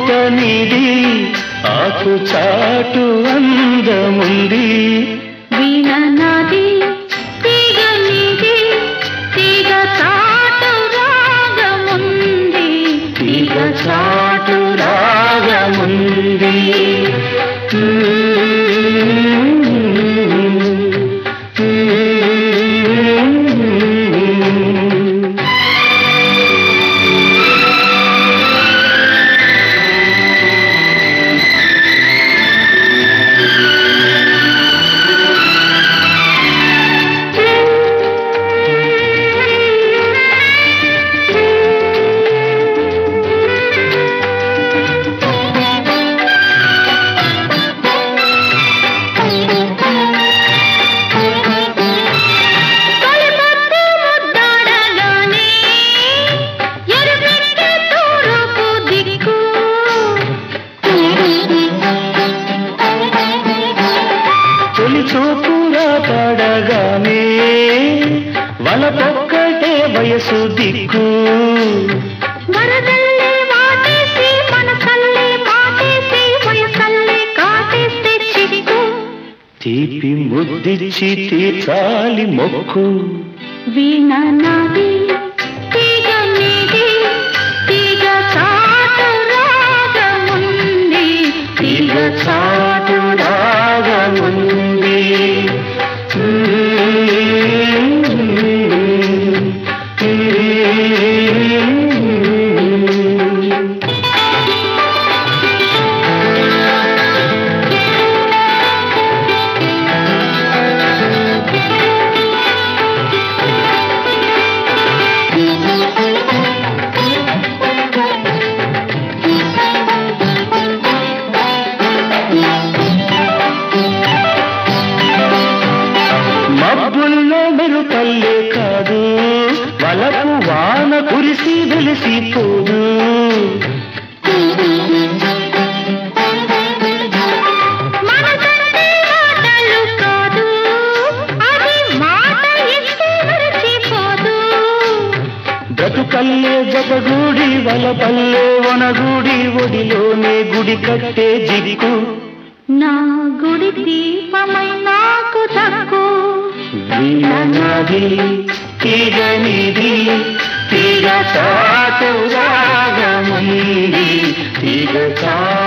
పూట నీది ఆకు చాటు అందముంది వీణ నాది తీగ నీది తీగ చాటు రాగముంది తీగ చాటు రాగముంది చూపురా పడగానే వలపొక్కటే వయసు దిక్కు వరదల్లే వాటేసి మనసల్లే మాటేసి వయసల్లే కాటేస్తే చిక్కు తీపి ముద్దిచ్చి తీర్చాలి మొక్కు వీణ నాది తీగ నీది తీగ చాటు రాగముంది తీగ చాటు రాగముంది మబ్బుల్లో మెరుపల్లే కాదు వలపు వాన కురిసి వెలిసిపోదు మనసంటే మాటలు కాదు అది మాట ఇస్తే మరచిపోదు బ్రతుకల్లే జతగూడి వలపల్లే వనగూడి ఒడిలోనే గుడి కట్టే జిదికు నా గుడి దీపమై నాకు దక్కు వీణ నాది తీగ నీది తీగ చాటు రాగముంది తీగ చాటు